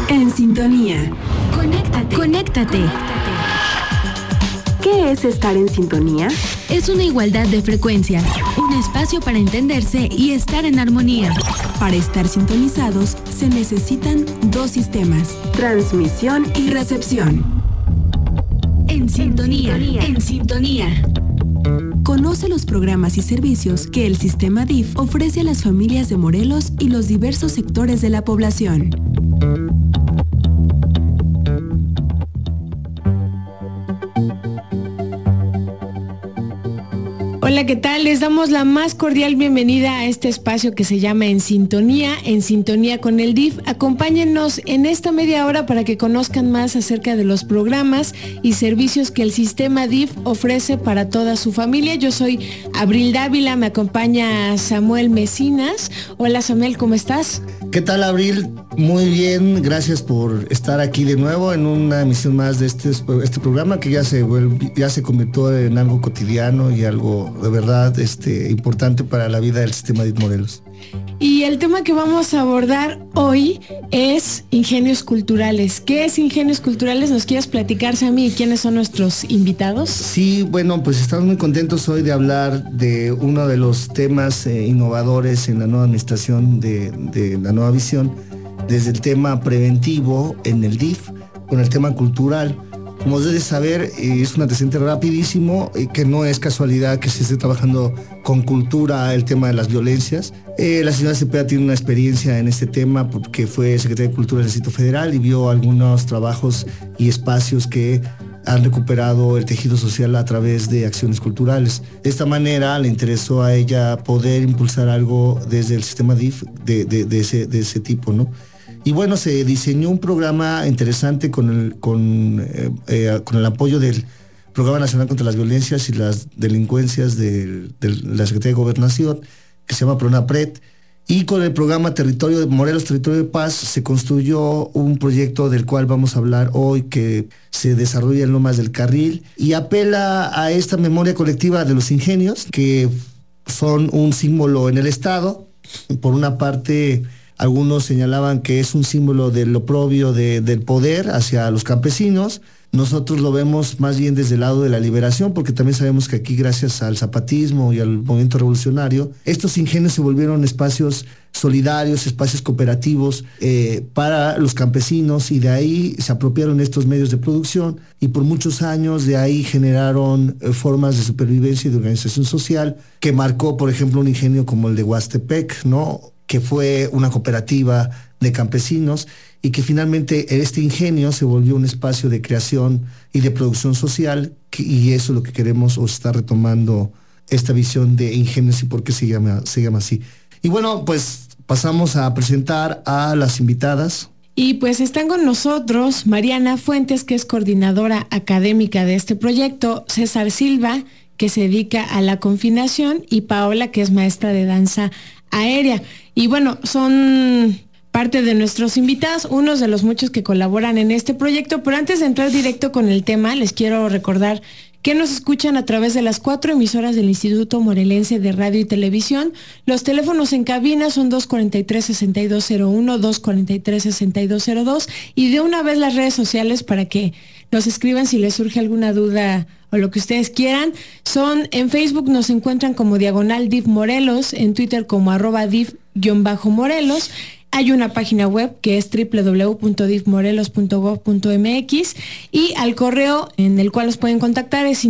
En sintonía. Conéctate. ¿Qué es estar en sintonía? Es una igualdad de frecuencias, un espacio para entenderse y estar en armonía. Para estar sintonizados se necesitan dos sistemas: transmisión y recepción. En sintonía. Conoce los programas y servicios que el sistema DIF ofrece a las familias de Morelos y los diversos sectores de la población. Hola, ¿qué tal? Les damos la más cordial bienvenida a este espacio que se llama En Sintonía con el DIF. Acompáñennos en esta media hora para que conozcan más acerca de los programas y servicios que el sistema DIF ofrece para toda su familia. Yo soy Abril Dávila, me acompaña Samuel Mecinas. Hola Samuel, ¿cómo estás? ¿Qué tal, Abril? Muy bien, gracias por estar aquí de nuevo en una emisión más de este programa que ya se convirtió en algo cotidiano y algo de verdad importante para la vida del sistema DIF Morelos. Y el tema que vamos a abordar hoy es ingenios culturales. ¿Qué es ingenios culturales? ¿Nos quieres platicar, Sammy, y quiénes son nuestros invitados? Sí, bueno, pues estamos muy contentos hoy de hablar de uno de los temas innovadores en la nueva administración de la nueva visión, desde el tema preventivo en el DIF con el tema cultural. Como debes saber, es un antecedente rapidísimo, que no es casualidad que se esté trabajando con cultura el tema de las violencias. La señora Cepeda tiene una experiencia en este tema porque fue secretaria de Cultura del Distrito Federal y vio algunos trabajos y espacios que han recuperado el tejido social a través de acciones culturales. De esta manera le interesó a ella poder impulsar algo desde el sistema DIF de ese tipo, ¿no? Y bueno, se diseñó un programa interesante con el apoyo del Programa Nacional contra las Violencias y las Delincuencias de la Secretaría de Gobernación, que se llama PRONAPRED, y con el programa Morelos Territorio de Paz se construyó un proyecto del cual vamos a hablar hoy, que se desarrolla en Lomas del Carril y apela a esta memoria colectiva de los ingenios, que son un símbolo en el Estado. Por una parte, algunos señalaban que es un símbolo del oprobio del poder hacia los campesinos. Nosotros lo vemos más bien desde el lado de la liberación, porque también sabemos que aquí, gracias al zapatismo y al movimiento revolucionario, estos ingenios se volvieron espacios solidarios, espacios cooperativos para los campesinos, y de ahí se apropiaron estos medios de producción y por muchos años de ahí generaron formas de supervivencia y de organización social que marcó, por ejemplo, un ingenio como el de Huastepec, ¿no?, que fue una cooperativa de campesinos y que finalmente este ingenio se volvió un espacio de creación y de producción social, y eso es lo que queremos, o está retomando esta visión de ingenios y por qué se llama así. Y bueno, pues pasamos a presentar a las invitadas. Y pues están con nosotros Mariana Fuentes, que es coordinadora académica de este proyecto, César Silva, que se dedica a la confinación, y Paola, que es maestra de danza aérea. Y bueno, son parte de nuestros invitados, unos de los muchos que colaboran en este proyecto. Pero antes de entrar directo con el tema, les quiero recordar que nos escuchan a través de las 4 emisoras del Instituto Morelense de Radio y Televisión. Los teléfonos en cabina son 243-6201, 243-6202, y de una vez las redes sociales para que nos escriban si les surge alguna duda o lo que ustedes quieran. Son en Facebook, nos encuentran como /DIF Morelos, en Twitter como @DIF_Morelos. Hay una página web que es www.difmorelos.gov.mx, y al correo en el cual los pueden contactar es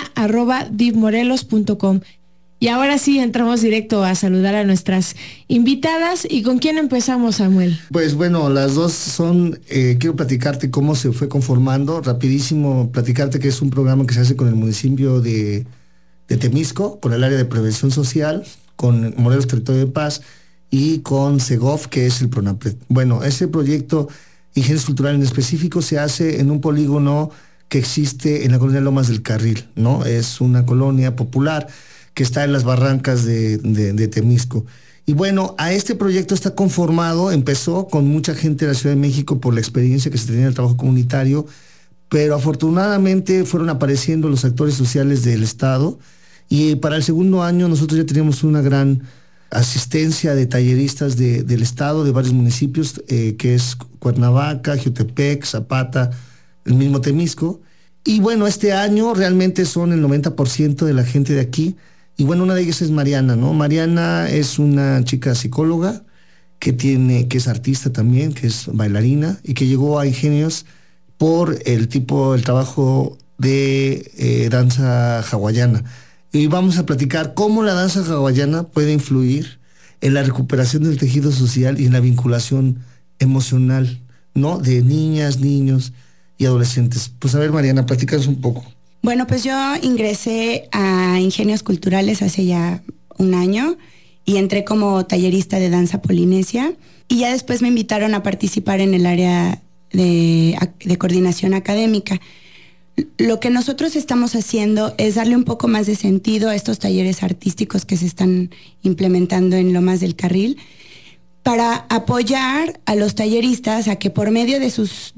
sintonía@difmorelos.com. Y ahora sí, entramos directo a saludar a nuestras invitadas. ¿Y con quién empezamos, Samuel? Pues bueno, las dos son, quiero platicarte cómo se fue conformando, rapidísimo platicarte que es un programa que se hace con el municipio de Temisco, con el área de prevención social, con Morelos Territorio de Paz y con CEGOF, que es el PRONAPRED. Bueno, ese proyecto Ingenios Culturales en específico se hace en un polígono que existe en la colonia Lomas del Carril, ¿no? Es una colonia popular que está en las barrancas de Temisco. Y bueno, a este proyecto está conformado, empezó con mucha gente de la Ciudad de México por la experiencia que se tenía en el trabajo comunitario, pero afortunadamente fueron apareciendo los actores sociales del Estado, y para el segundo año nosotros ya teníamos una gran asistencia de talleristas del estado, de varios municipios, que es Cuernavaca, Jiutepec, Zapata, el mismo Temisco. Y bueno, este año realmente son el 90% de la gente de aquí. Y bueno, una de ellas es Mariana, ¿no? Mariana es una chica psicóloga que es artista también, que es bailarina y que llegó a Ingenios por el trabajo de danza hawaiana. Y vamos a platicar cómo la danza hawaiana puede influir en la recuperación del tejido social y en la vinculación emocional, ¿no? De niñas, niños y adolescentes. Pues a ver, Mariana, platícanos un poco. Bueno, pues yo ingresé a Ingenios Culturales hace ya un año y entré como tallerista de danza polinesia y ya después me invitaron a participar en el área de coordinación académica. Lo que nosotros estamos haciendo es darle un poco más de sentido a estos talleres artísticos que se están implementando en Lomas del Carril para apoyar a los talleristas a que por medio de sus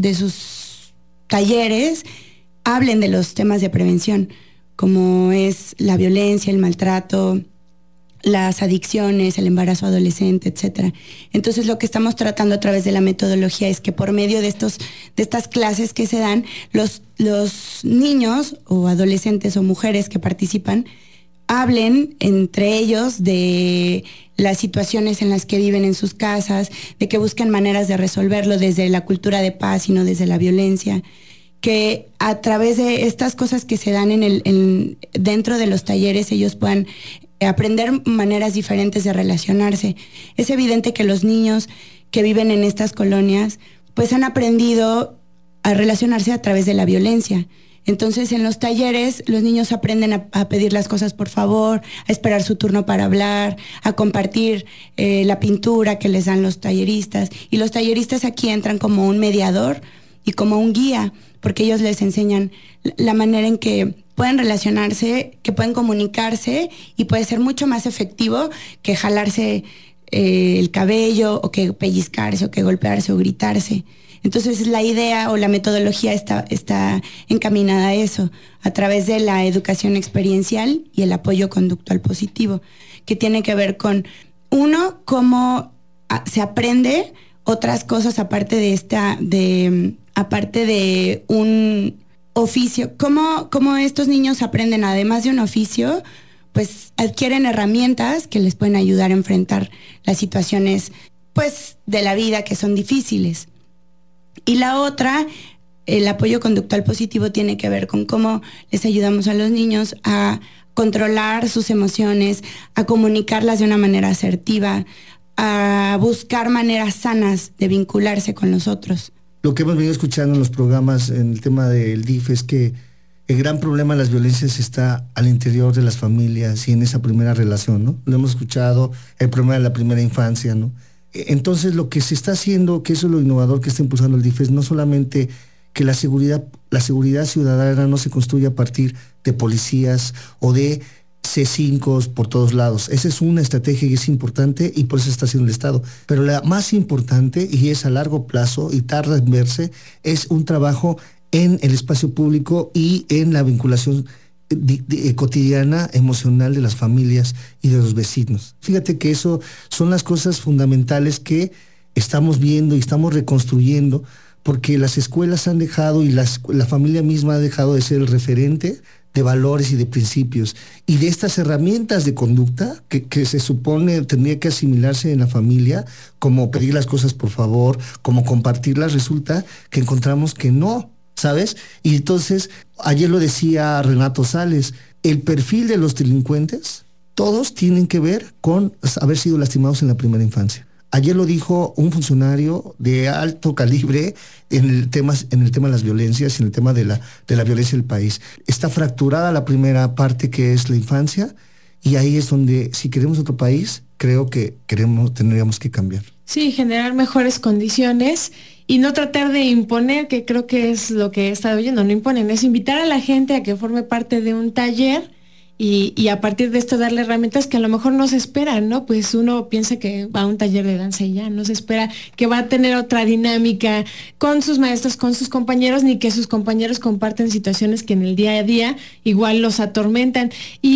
talleres hablen de los temas de prevención, como es la violencia, el maltrato, las adicciones, el embarazo adolescente, etcétera. Entonces lo que estamos tratando a través de la metodología es que por medio de estas clases que se dan, los niños o adolescentes o mujeres que participan hablen entre ellos de las situaciones en las que viven en sus casas, de que busquen maneras de resolverlo desde la cultura de paz y no desde la violencia, que a través de estas cosas que se dan dentro de los talleres ellos puedan aprender maneras diferentes de relacionarse. Es evidente que los niños que viven en estas colonias pues han aprendido a relacionarse a través de la violencia. Entonces en los talleres los niños aprenden a pedir las cosas por favor, a esperar su turno para hablar, a compartir la pintura que les dan los talleristas. Y los talleristas aquí entran como un mediador y como un guía, porque ellos les enseñan la manera en que pueden relacionarse, que pueden comunicarse y puede ser mucho más efectivo que jalarse el cabello o que pellizcarse o que golpearse o gritarse. Entonces la idea o la metodología está encaminada a eso, a través de la educación experiencial y el apoyo conductual positivo, que tiene que ver con, uno, cómo se aprende otras cosas aparte de un oficio, cómo estos niños aprenden además de un oficio, pues adquieren herramientas que les pueden ayudar a enfrentar las situaciones pues de la vida que son difíciles. Y la otra, el apoyo conductual positivo, tiene que ver con cómo les ayudamos a los niños a controlar sus emociones, a comunicarlas de una manera asertiva, a buscar maneras sanas de vincularse con los otros. Lo que hemos venido escuchando en los programas en el tema del DIF es que el gran problema de las violencias está al interior de las familias y en esa primera relación, ¿no? Lo hemos escuchado, el problema de la primera infancia, ¿no? Entonces lo que se está haciendo, que eso es lo innovador que está impulsando el DIF, es no solamente que la seguridad ciudadana no se construya a partir de policías o de C5 por todos lados. Esa es una estrategia y es importante y por eso está haciendo el Estado. Pero la más importante, y es a largo plazo y tarda en verse, es un trabajo en el espacio público y en la vinculación cotidiana, emocional de las familias y de los vecinos. Fíjate que eso son las cosas fundamentales que estamos viendo y estamos reconstruyendo, porque las escuelas han dejado y la familia misma ha dejado de ser el referente de valores y de principios y de estas herramientas de conducta que se supone tendría que asimilarse en la familia, como pedir las cosas por favor, como compartirlas. Resulta que encontramos que no, ¿sabes? Y entonces, ayer lo decía Renato Sales, el perfil de los delincuentes, todos tienen que ver con haber sido lastimados en la primera infancia. Ayer lo dijo un funcionario de alto calibre en el tema de las violencias y en el tema de la violencia del país. Está fracturada la primera parte, que es la infancia, y ahí es donde, si queremos otro país, creo que tendríamos que cambiar. Sí, generar mejores condiciones y no tratar de imponer, que creo que es lo que he estado oyendo. No imponen, es invitar a la gente a que forme parte de un taller y a partir de esto darle herramientas que a lo mejor no se esperan, ¿no? Pues uno piensa que va a un taller de danza y ya, no se espera que va a tener otra dinámica con sus maestros, con sus compañeros, ni que sus compañeros comparten situaciones que en el día a día igual los atormentan. Y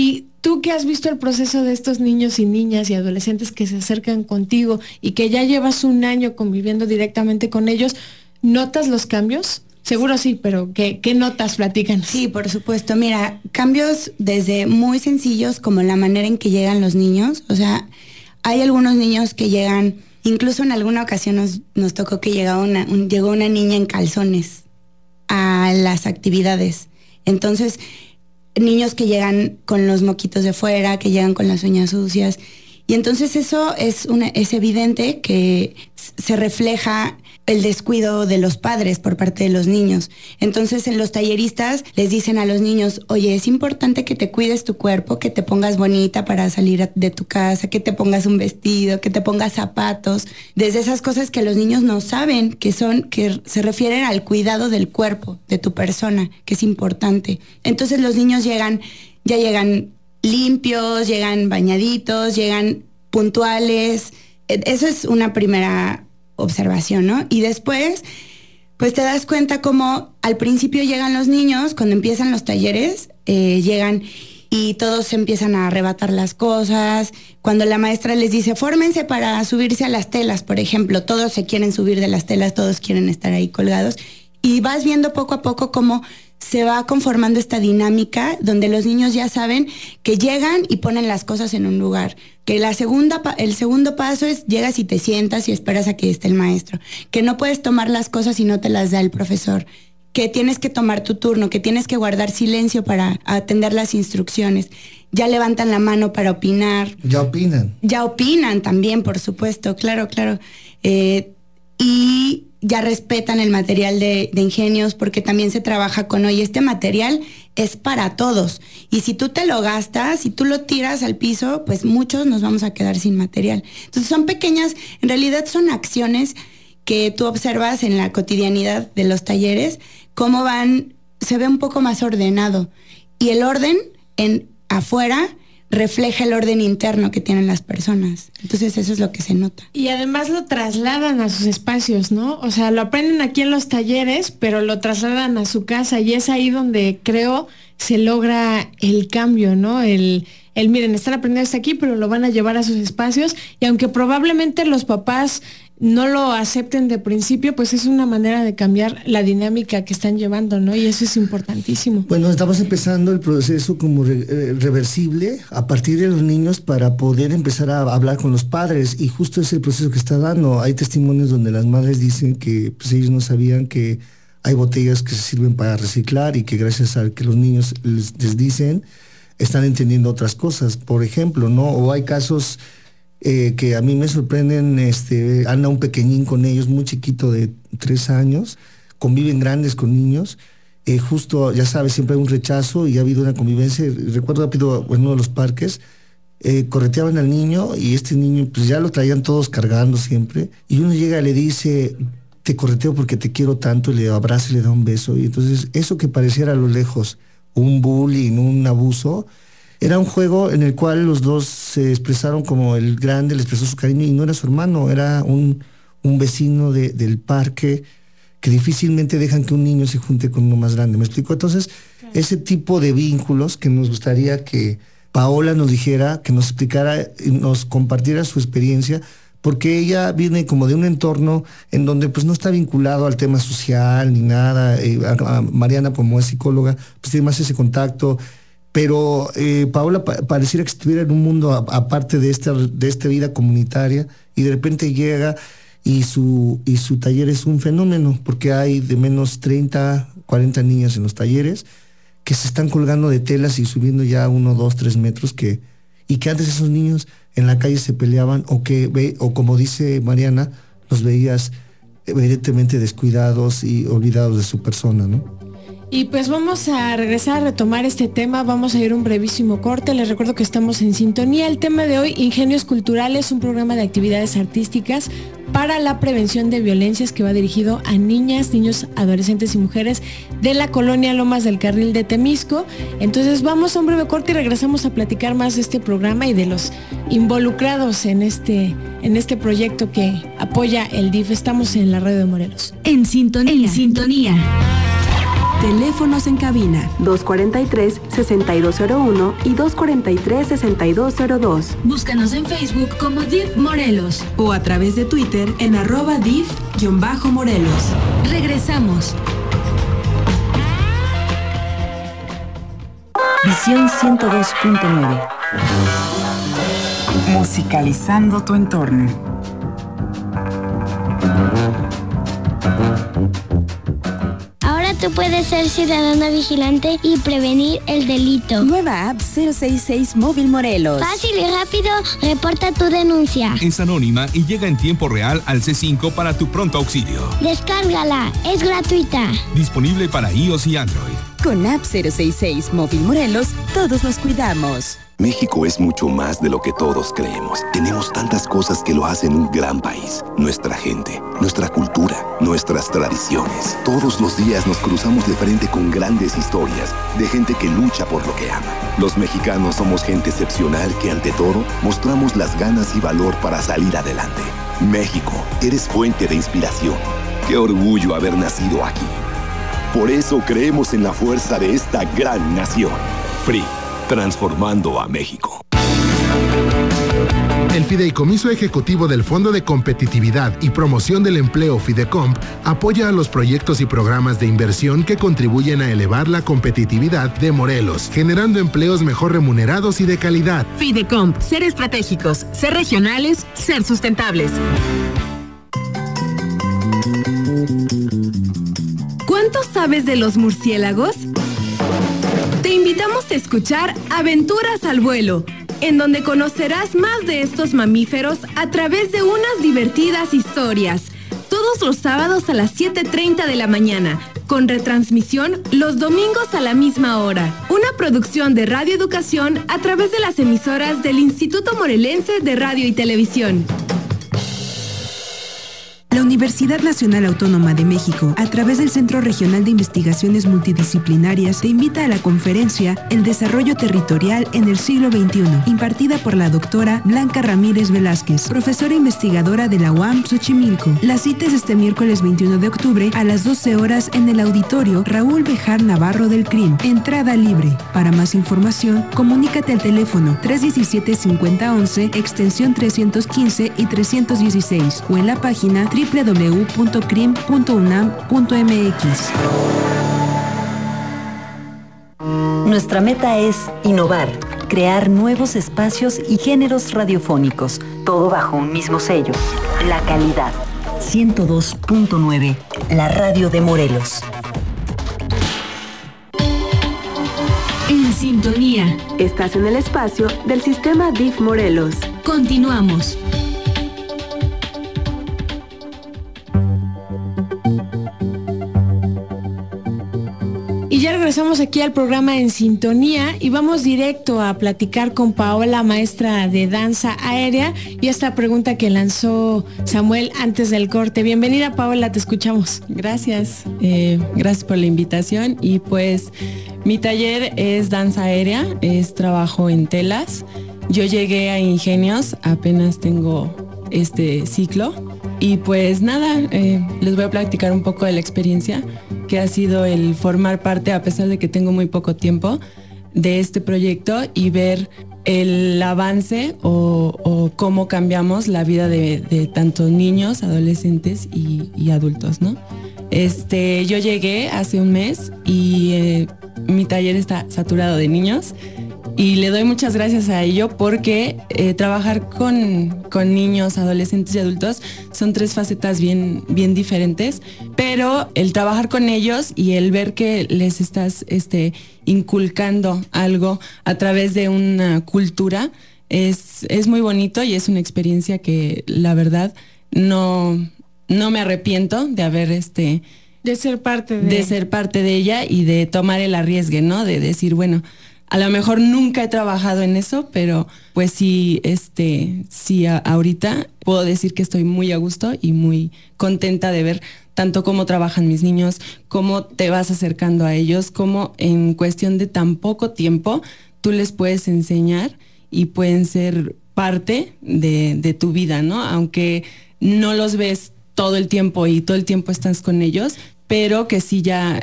Tú que has visto el proceso de estos niños y niñas y adolescentes que se acercan contigo y que ya llevas un año conviviendo directamente con ellos, ¿notas los cambios? Seguro sí, pero ¿qué notas? Platícanos. Sí, por supuesto. Mira, cambios desde muy sencillos como la manera en que llegan los niños. O sea, hay algunos niños que llegan, incluso en alguna ocasión nos tocó que llegó una niña en calzones a las actividades. Entonces, niños que llegan con los moquitos de fuera, que llegan con las uñas sucias. Y entonces eso es evidente que se refleja el descuido de los padres por parte de los niños. Entonces, en los talleristas les dicen a los niños, oye, es importante que te cuides tu cuerpo, que te pongas bonita para salir de tu casa, que te pongas un vestido, que te pongas zapatos. Desde esas cosas que los niños no saben, que se refieren al cuidado del cuerpo, de tu persona, que es importante. Entonces, los niños ya llegan limpios, llegan bañaditos, llegan puntuales. Eso es una primera observación, ¿no? Y después, pues te das cuenta cómo al principio llegan los niños, cuando empiezan los talleres, llegan y todos empiezan a arrebatar las cosas. Cuando la maestra les dice, fórmense para subirse a las telas, por ejemplo, todos se quieren subir de las telas, todos quieren estar ahí colgados. Y vas viendo poco a poco cómo se va conformando esta dinámica donde los niños ya saben que llegan y ponen las cosas en un lugar. Que el segundo paso es llegas y te sientas y esperas a que esté el maestro. Que no puedes tomar las cosas si no te las da el profesor. Que tienes que tomar tu turno, que tienes que guardar silencio para atender las instrucciones. Ya levantan la mano para opinar. Ya opinan. Ya opinan también, por supuesto, claro. Y ya respetan el material de ingenios, porque también se trabaja con, oye, este material es para todos. Y si tú te lo gastas, si tú lo tiras al piso, pues muchos nos vamos a quedar sin material. Entonces son pequeñas, en realidad son acciones que tú observas en la cotidianidad de los talleres, cómo se ve un poco más ordenado. Y el orden afuera refleja el orden interno que tienen las personas. Entonces eso es lo que se nota. Y además lo trasladan a sus espacios, ¿no? O sea, lo aprenden aquí en los talleres, pero lo trasladan a su casa y es ahí donde creo se logra el cambio, ¿no? El miren, están aprendiendo esto aquí, pero lo van a llevar a sus espacios y aunque probablemente los papás no lo acepten de principio, pues es una manera de cambiar la dinámica que están llevando, ¿no? Y eso es importantísimo. Bueno, estamos empezando el proceso como reversible a partir de los niños para poder empezar a hablar con los padres y justo es el proceso que está dando. Hay testimonios donde las madres dicen que pues, ellos no sabían que hay botellas que se sirven para reciclar y que gracias a que los niños les dicen, están entendiendo otras cosas, por ejemplo, ¿no? O hay casos que a mí me sorprenden, anda un pequeñín con ellos, muy chiquito de 3 años, conviven grandes con niños, justo, ya sabes, siempre hay un rechazo y ha habido una convivencia. Recuerdo rápido en uno de los parques, correteaban al niño y este niño pues ya lo traían todos cargando siempre y uno llega y le dice, te correteo porque te quiero tanto, y le abraza y le da un beso. Y entonces eso que pareciera a lo lejos un bullying, un abuso, era un juego en el cual los dos se expresaron como el grande le expresó su cariño y no era su hermano, era un vecino del parque que difícilmente dejan que un niño se junte con uno más grande. ¿Me explico? Entonces, claro, ese tipo de vínculos que nos gustaría que Paola nos dijera, que nos explicara, nos compartiera su experiencia, porque ella viene como de un entorno en donde pues no está vinculado al tema social ni nada. A Mariana, como es psicóloga, pues tiene más ese contacto. Pero Paola pareciera que estuviera en un mundo aparte de esta vida comunitaria y de repente llega y su taller es un fenómeno porque hay de menos 30, 40 niñas en los talleres que se están colgando de telas y subiendo ya 1, 2, 3 metros y que antes esos niños en la calle se peleaban o como dice Mariana, los veías evidentemente descuidados y olvidados de su persona, ¿no? Y pues vamos a regresar a retomar este tema, vamos a ir un brevísimo corte, les recuerdo que estamos en sintonía. El tema de hoy, Ingenios Culturales, un programa de actividades artísticas para la prevención de violencias que va dirigido a niñas, niños, adolescentes y mujeres de la colonia Lomas del Carril de Temisco. Entonces vamos a un breve corte y regresamos a platicar más de este programa y de los involucrados en este proyecto que apoya el DIF. Estamos en la radio de Morelos. En sintonía. Teléfonos en cabina 243-6201 y 243-6202. Búscanos en Facebook como DIF Morelos o a través de Twitter en @DIF_Morelos. Regresamos. Visión 102.9. Musicalizando tu entorno. Ahora tú puedes ser ciudadano vigilante y prevenir el delito. Nueva app 066 Móvil Morelos. Fácil y rápido, reporta tu denuncia. Es anónima y llega en tiempo real al C5 para tu pronto auxilio. Descárgala, es gratuita. Disponible para iOS y Android. Con app 066 Móvil Morelos, todos nos cuidamos. México es mucho más de lo que todos creemos. Tenemos tantas cosas que lo hacen un gran país. Nuestra gente, nuestra cultura, nuestras tradiciones. Todos los días nos cruzamos de frente con grandes historias de gente que lucha por lo que ama. Los mexicanos somos gente excepcional que ante todo mostramos las ganas y valor para salir adelante. México, eres fuente de inspiración. Qué orgullo haber nacido aquí. Por eso creemos en la fuerza de esta gran nación. PRI. Transformando a México. El Fideicomiso Ejecutivo del Fondo de Competitividad y Promoción del Empleo FIDECOMP apoya a los proyectos y programas de inversión que contribuyen a elevar la competitividad de Morelos, generando empleos mejor remunerados y de calidad. FIDECOMP, ser estratégicos, ser regionales, ser sustentables. ¿Cuánto sabes de los murciélagos? Te invitamos a escuchar Aventuras al Vuelo, en donde conocerás más de estos mamíferos a través de unas divertidas historias. Todos los sábados a las 7:30 de la mañana, con retransmisión los domingos a la misma hora. Una producción de Radio Educación a través de las emisoras del Instituto Morelense de Radio y Televisión. La Universidad Nacional Autónoma de México, a través del Centro Regional de Investigaciones Multidisciplinarias, te invita a la conferencia El Desarrollo Territorial en el Siglo XXI, impartida por la doctora Blanca Ramírez Velázquez, profesora investigadora de la UAM Xochimilco. La cita es este miércoles 21 de octubre a las 12 horas en el auditorio Raúl Bejar Navarro del CRIM. Entrada libre. Para más información, comunícate al teléfono 317-5011, extensión 315 y 316, o en la página www.crim.unam.mx. Nuestra meta es innovar, crear nuevos espacios y géneros radiofónicos, todo bajo un mismo sello, la calidad. 102.9, la radio de Morelos. En sintonía. Estás en el espacio del Sistema DIF Morelos. Continuamos. Y ya regresamos aquí al programa En Sintonía y vamos directo a platicar con Paola, maestra de danza aérea, y esta pregunta que lanzó Samuel antes del corte. Bienvenida, Paola, te escuchamos. Gracias, gracias por la invitación. Y pues mi taller es danza aérea, es trabajo en telas. Yo llegué a Ingenios, apenas tengo este ciclo. Y pues nada, les voy a platicar un poco de la experiencia que ha sido el formar parte, a pesar de que tengo muy poco tiempo, de este proyecto y ver el avance o cómo cambiamos la vida de tanto niños, adolescentes y adultos, ¿no? Yo llegué hace un mes y mi taller está saturado de niños. Y le doy muchas gracias a ello porque trabajar con niños, adolescentes y adultos son tres facetas bien diferentes, pero el trabajar con ellos y el ver que les estás inculcando algo a través de una cultura es muy bonito y es una experiencia que la verdad no me arrepiento de haber de ser parte de ella y de tomar el arriesgue, ¿no? De decir, bueno, a lo mejor nunca he trabajado en eso, pero pues sí, ahorita puedo decir que estoy muy a gusto y muy contenta de ver tanto cómo trabajan mis niños, cómo te vas acercando a ellos, cómo en cuestión de tan poco tiempo tú les puedes enseñar y pueden ser parte de tu vida, ¿no? Aunque no los ves todo el tiempo y todo el tiempo estás con ellos, pero que sí ya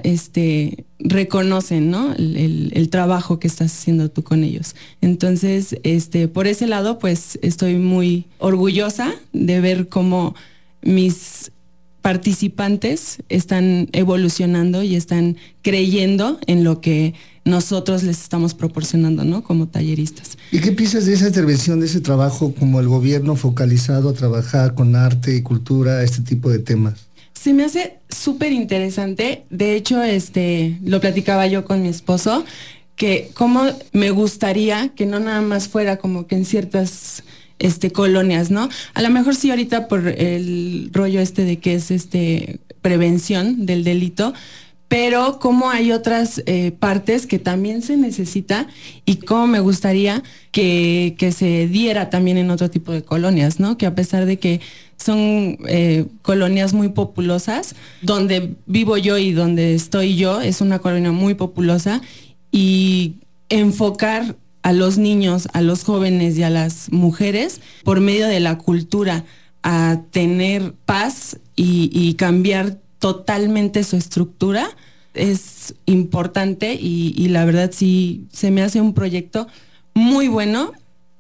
reconocen, ¿no? El trabajo que estás haciendo tú con ellos. Entonces, por ese lado, pues estoy muy orgullosa de ver cómo mis participantes están evolucionando y están creyendo en lo que nosotros les estamos proporcionando, ¿no? Como talleristas. ¿Y qué piensas de esa intervención, de ese trabajo como el gobierno focalizado a trabajar con arte y cultura, este tipo de temas? Se me hace súper interesante. De hecho, lo platicaba yo con mi esposo, que cómo me gustaría que no nada más fuera como que en ciertas colonias, ¿no? A lo mejor sí ahorita por el rollo de que es prevención del delito, pero cómo hay otras partes que también se necesita y cómo me gustaría que se diera también en otro tipo de colonias, ¿no? Que a pesar de que son colonias muy populosas, donde vivo yo y donde estoy yo es una colonia muy populosa, y enfocar a los niños, a los jóvenes y a las mujeres por medio de la cultura a tener paz y cambiar totalmente su estructura es importante, y la verdad sí se me hace un proyecto muy bueno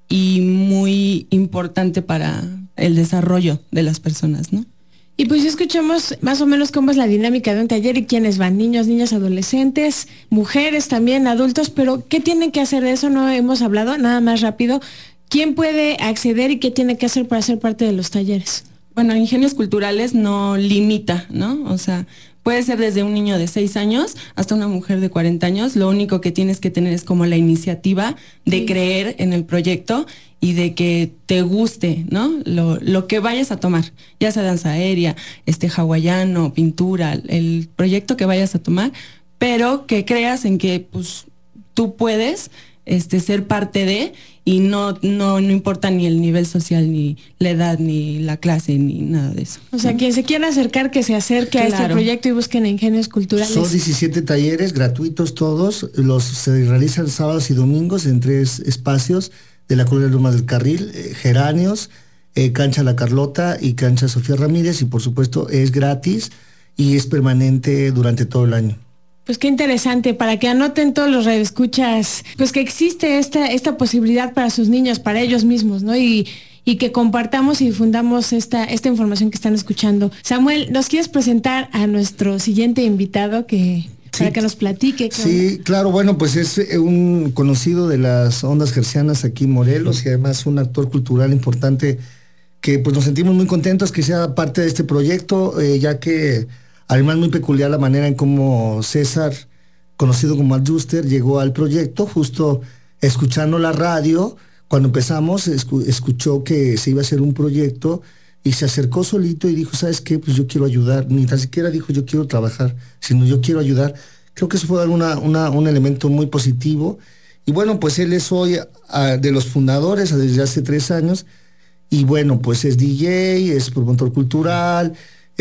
y muy importante para el desarrollo de las personas, ¿no? Y pues ya escuchamos más o menos cómo es la dinámica de un taller y quiénes van: niños, niñas, adolescentes, mujeres también, adultos, pero ¿qué tienen que hacer? De eso no hemos hablado, nada más rápido. ¿Quién puede acceder y qué tiene que hacer para ser parte de los talleres? Bueno, Ingenios Culturales no limita, ¿no? O sea, puede ser desde un niño de 6 años hasta una mujer de 40 años. Lo único que tienes que tener es como la iniciativa de creer en el proyecto y de que te guste, ¿no? Lo que vayas a tomar, ya sea danza aérea, hawaiano, pintura, el proyecto que vayas a tomar, pero que creas en que pues tú puedes ser parte de, y no importa ni el nivel social, ni la edad, ni la clase, ni nada de eso. O sea, quien se quiera acercar, que se acerque a este proyecto y busquen Ingenios Culturales. Son 17 talleres gratuitos todos, se realizan sábados y domingos en 3 espacios de la Colonia Lomas del Carril: Geranios, Cancha La Carlota y Cancha Sofía Ramírez, y por supuesto es gratis y es permanente durante todo el año. Pues qué interesante, para que anoten todos los radioescuchas, pues que existe esta posibilidad para sus niños, para ellos mismos, ¿no? Y que compartamos y difundamos esta información que están escuchando. Samuel, ¿nos quieres presentar a nuestro siguiente invitado para que nos platique? Sí, claro, bueno, pues es un conocido de las ondas hertzianas aquí en Morelos, y además un actor cultural importante que pues nos sentimos muy contentos que sea parte de este proyecto, ya que además muy peculiar la manera en cómo César, conocido como Adjuster, llegó al proyecto justo escuchando la radio. Cuando empezamos, escuchó que se iba a hacer un proyecto y se acercó solito y dijo: ¿sabes qué? Pues yo quiero ayudar. Ni tan siquiera dijo yo quiero trabajar, sino yo quiero ayudar. Creo que eso fue un elemento muy positivo. Y bueno, pues él es hoy de los fundadores desde hace 3 años. Y bueno, pues es DJ, es promotor cultural,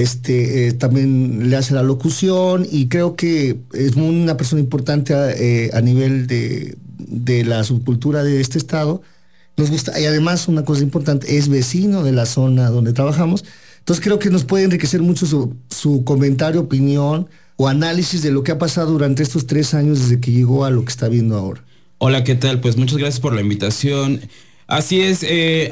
también le hace la locución, y creo que es una persona importante a nivel de la subcultura de este estado. Nos gusta, y además una cosa importante, es vecino de la zona donde trabajamos. Entonces creo que nos puede enriquecer mucho su comentario, opinión o análisis de lo que ha pasado durante estos 3 años desde que llegó a lo que está viendo ahora. Hola, ¿qué tal? Pues muchas gracias por la invitación. Así es,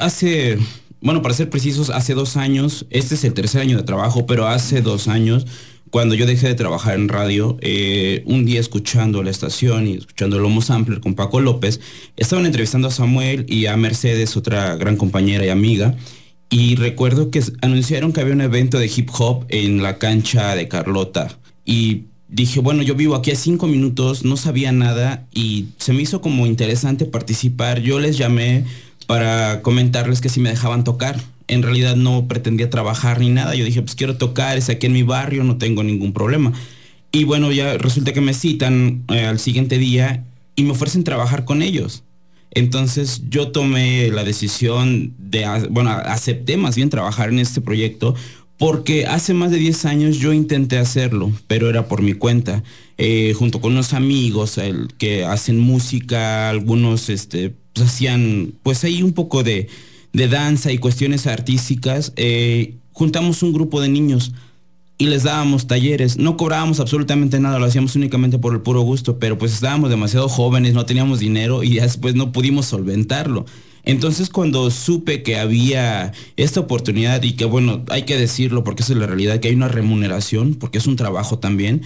para ser precisos, hace 2 años, este es el 3er año de trabajo, pero hace 2 años, cuando yo dejé de trabajar en radio, un día escuchando la estación y escuchando el Homo Sampler con Paco López, estaban entrevistando a Samuel y a Mercedes, otra gran compañera y amiga, y recuerdo que anunciaron que había un evento de hip hop en la Cancha de Carlota, y dije, bueno, yo vivo aquí a 5 minutos, no sabía nada, y se me hizo como interesante participar. Yo les llamé para comentarles que si me dejaban tocar. En realidad no pretendía trabajar ni nada. Yo dije, pues quiero tocar, es aquí en mi barrio, no tengo ningún problema. Y bueno, ya resulta que me citan al siguiente día y me ofrecen trabajar con ellos. Entonces yo tomé la decisión acepté más bien trabajar en este proyecto, porque hace más de 10 años yo intenté hacerlo, pero era por mi cuenta, junto con unos amigos que hacen música, algunos pues hacían pues ahí un poco de danza y cuestiones artísticas. juntamos un grupo de niños y les dábamos talleres. No cobrábamos absolutamente nada, lo hacíamos únicamente por el puro gusto, pero pues estábamos demasiado jóvenes, no teníamos dinero y después no pudimos solventarlo. Entonces cuando supe que había esta oportunidad y que bueno, hay que decirlo porque esa es la realidad, que hay una remuneración, porque es un trabajo también,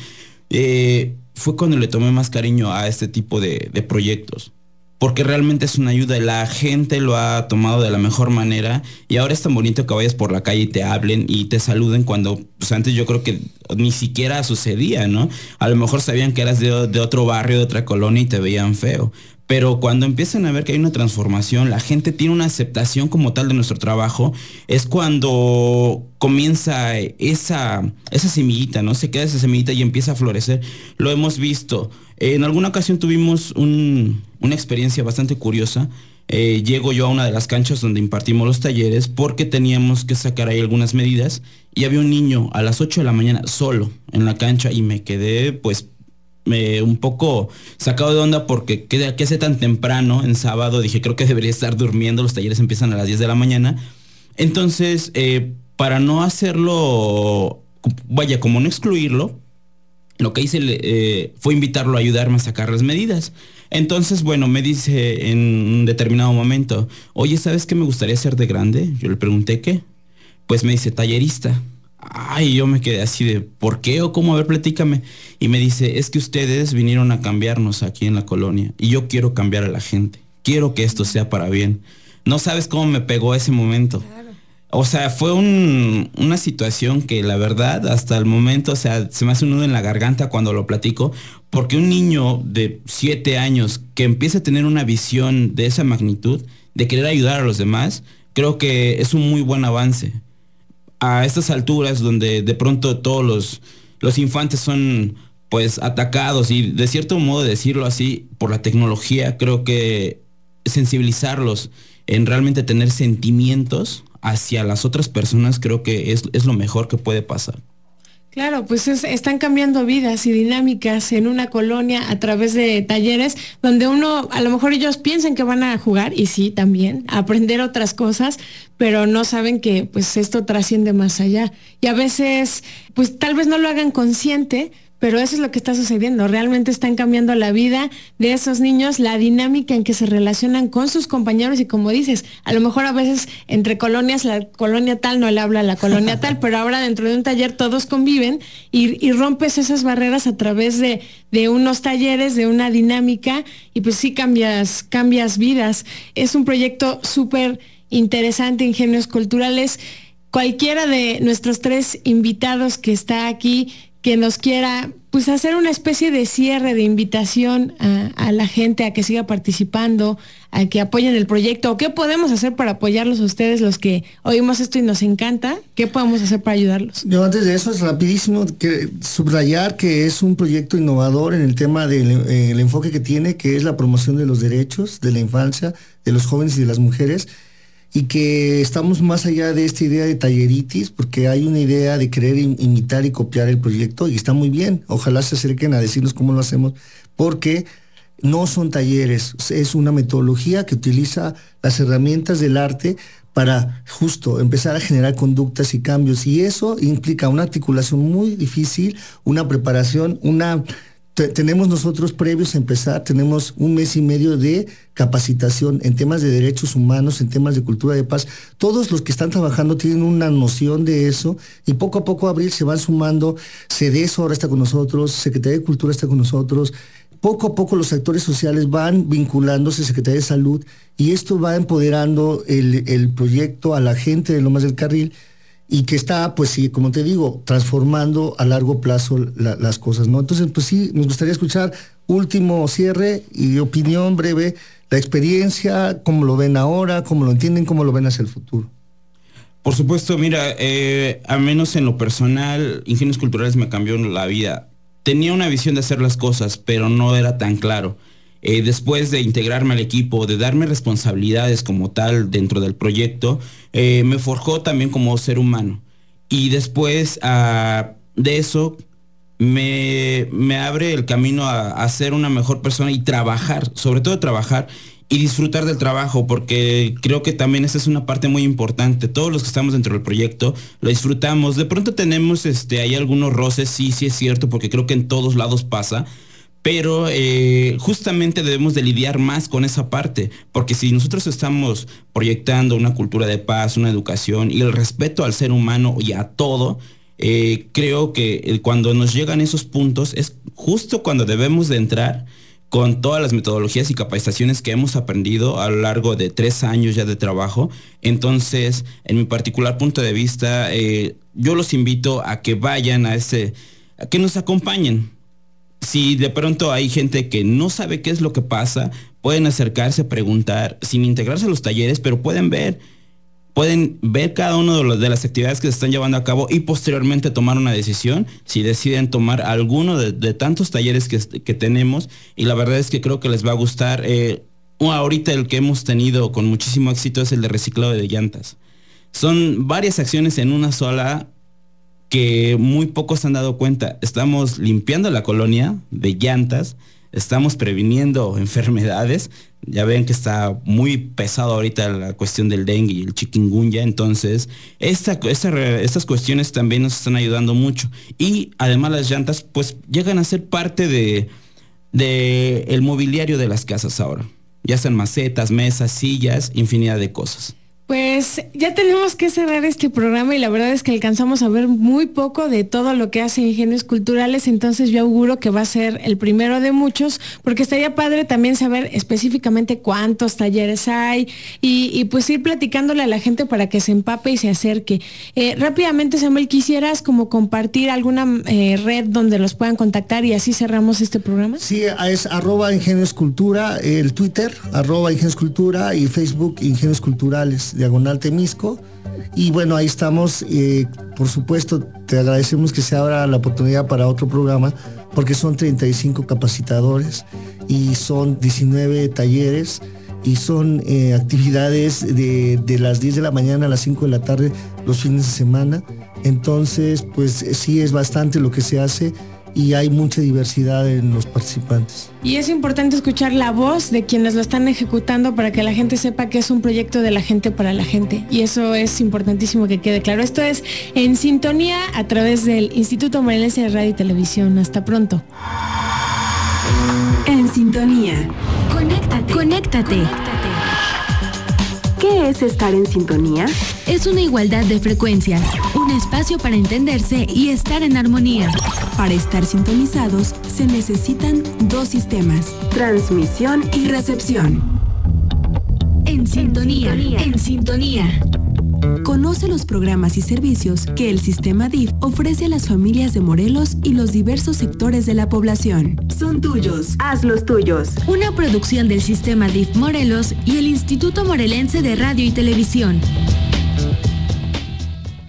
fue cuando le tomé más cariño a este tipo de proyectos. Porque realmente es una ayuda, la gente lo ha tomado de la mejor manera y ahora es tan bonito que vayas por la calle y te hablen y te saluden cuando pues antes yo creo que ni siquiera sucedía, ¿no? A lo mejor sabían que eras de otro barrio, de otra colonia y te veían feo. Pero cuando empiezan a ver que hay una transformación, la gente tiene una aceptación como tal de nuestro trabajo, es cuando comienza esa semillita, ¿no? Se queda esa semillita y empieza a florecer. Lo hemos visto. En alguna ocasión tuvimos una experiencia bastante curiosa. Llego yo a una de las canchas donde impartimos los talleres porque teníamos que sacar ahí algunas medidas y había un niño a las 8 de la mañana solo en la cancha y me quedé pues un poco sacado de onda porque ¿qué hace tan temprano en sábado? Dije, creo que debería estar durmiendo, los talleres empiezan a las 10 de la mañana. Entonces, para no hacerlo, vaya, como no excluirlo, lo que hice fue invitarlo a ayudarme a sacar las medidas. Entonces, bueno, me dice en un determinado momento, oye, ¿sabes qué me gustaría hacer de grande? Yo le pregunté, ¿qué? Pues me dice, tallerista. Ay, yo me quedé así de, ¿por qué o cómo? A ver, platícame. Y me dice, es que ustedes vinieron a cambiarnos aquí en la colonia y yo quiero cambiar a la gente. Quiero que esto sea para bien. No sabes cómo me pegó ese momento. Claro. O sea, fue una situación que la verdad hasta el momento, o sea, se me hace un nudo en la garganta cuando lo platico, porque un niño de 7 años que empieza a tener una visión de esa magnitud, de querer ayudar a los demás, creo que es un muy buen avance. A estas alturas donde de pronto todos los infantes son pues atacados y de cierto modo decirlo así por la tecnología, creo que sensibilizarlos en realmente tener sentimientos hacia las otras personas creo que es lo mejor que puede pasar. Claro, pues están cambiando vidas y dinámicas en una colonia a través de talleres donde uno, a lo mejor ellos piensan que van a jugar, y sí, también, a aprender otras cosas, pero no saben que pues esto trasciende más allá. Y a veces, pues tal vez no lo hagan consciente, pero eso es lo que está sucediendo. Realmente están cambiando la vida de esos niños, la dinámica en que se relacionan con sus compañeros y como dices, a lo mejor a veces entre colonias, la colonia tal no le habla a la colonia tal, pero ahora dentro de un taller todos conviven y rompes esas barreras a través de unos talleres, de una dinámica y pues sí cambias vidas. Es un proyecto súper interesante, Ingenios Culturales. Cualquiera de nuestros 3 invitados que está aquí que nos quiera pues hacer una especie de cierre, de invitación a la gente a que siga participando, a que apoyen el proyecto, o qué podemos hacer para apoyarlos a ustedes, los que oímos esto y nos encanta, ¿qué podemos hacer para ayudarlos? Yo antes de eso es rapidísimo subrayar que es un proyecto innovador en el tema del enfoque que tiene, que es la promoción de los derechos de la infancia, de los jóvenes y de las mujeres, y que estamos más allá de esta idea de talleritis, porque hay una idea de querer imitar y copiar el proyecto, y está muy bien. Ojalá se acerquen a decirnos cómo lo hacemos, porque no son talleres, es una metodología que utiliza las herramientas del arte para justo empezar a generar conductas y cambios, y eso implica una articulación muy difícil, una preparación, tenemos nosotros previos a empezar, tenemos 1 mes y medio de capacitación en temas de derechos humanos, en temas de cultura de paz. Todos los que están trabajando tienen una noción de eso y poco a poco Abril se van sumando. CEDESO ahora está con nosotros, Secretaría de Cultura está con nosotros. Poco a poco los actores sociales van vinculándose, Secretaría de Salud, y esto va empoderando el proyecto a la gente de Lomas del Carril, y que está, pues sí, como te digo, transformando a largo plazo las cosas, ¿no? Entonces, pues sí, nos gustaría escuchar último cierre y opinión breve, la experiencia, cómo lo ven ahora, cómo lo entienden, cómo lo ven hacia el futuro. Por supuesto, mira, al menos en lo personal, Ingenios Culturales me cambió la vida. Tenía una visión de hacer las cosas, pero no era tan claro. Después de integrarme al equipo, de darme responsabilidades como tal dentro del proyecto, me forjó también como ser humano. Y después de eso, me abre el camino a ser una mejor persona y trabajar, sobre todo trabajar y disfrutar del trabajo, porque creo que también esa es una parte muy importante. Todos los que estamos dentro del proyecto lo disfrutamos. De pronto tenemos hay algunos roces, sí es cierto, porque creo que en todos lados pasa, pero justamente debemos de lidiar más con esa parte, porque si nosotros estamos proyectando una cultura de paz, una educación y el respeto al ser humano y a todo, creo que cuando nos llegan esos puntos es justo cuando debemos de entrar con todas las metodologías y capacitaciones que hemos aprendido a lo largo de 3 años ya de trabajo. Entonces, en mi particular punto de vista, yo los invito a que vayan a que nos acompañen. Si de pronto hay gente que no sabe qué es lo que pasa, pueden acercarse, preguntar, sin integrarse a los talleres, pero pueden ver cada uno de las actividades que se están llevando a cabo y posteriormente tomar una decisión si deciden tomar alguno de tantos talleres que tenemos, y la verdad es que creo que les va a gustar. Ahorita el que hemos tenido con muchísimo éxito es el de reciclado de llantas. Son varias acciones en una sola que muy pocos se han dado cuenta. Estamos limpiando la colonia de llantas, estamos previniendo enfermedades. Ya ven que está muy pesado ahorita la cuestión del dengue y el chikungunya, entonces estas cuestiones también nos están ayudando mucho. Y además las llantas pues llegan a ser parte de el mobiliario de las casas ahora. Ya están macetas, mesas, sillas, infinidad de cosas. Pues ya tenemos que cerrar este programa y la verdad es que alcanzamos a ver muy poco de todo lo que hace Ingenios Culturales, entonces yo auguro que va a ser el primero de muchos, porque estaría padre también saber específicamente cuántos talleres hay y pues ir platicándole a la gente para que se empape y se acerque. Rápidamente, Samuel, ¿quisieras como compartir alguna red donde los puedan contactar y así cerramos este programa? Sí, es @ingenioscultura, el Twitter, @ingenioscultura y Facebook Ingenios Culturales, /Temisco, y bueno, ahí estamos. Por supuesto, te agradecemos que se abra la oportunidad para otro programa, porque son 35 capacitadores y son 19 talleres y son actividades de las 10 de la mañana a las 5 de la tarde los fines de semana. Entonces, pues sí es bastante lo que se hace y hay mucha diversidad en los participantes. Y es importante escuchar la voz de quienes lo están ejecutando para que la gente sepa que es un proyecto de la gente para la gente. Y eso es importantísimo que quede claro. Esto es En Sintonía a través del Instituto Morelense de Radio y Televisión. Hasta pronto. En Sintonía. Conéctate. ¿Qué es estar en sintonía? Es una igualdad de frecuencias, un espacio para entenderse y estar en armonía. Para estar sintonizados se necesitan 2 sistemas: transmisión y recepción. En sintonía. Conoce los programas y servicios que el sistema DIF ofrece a las familias de Morelos y los diversos sectores de la población. Son tuyos. Haz los tuyos. Una producción del sistema DIF Morelos y el Instituto Morelense de Radio y Televisión.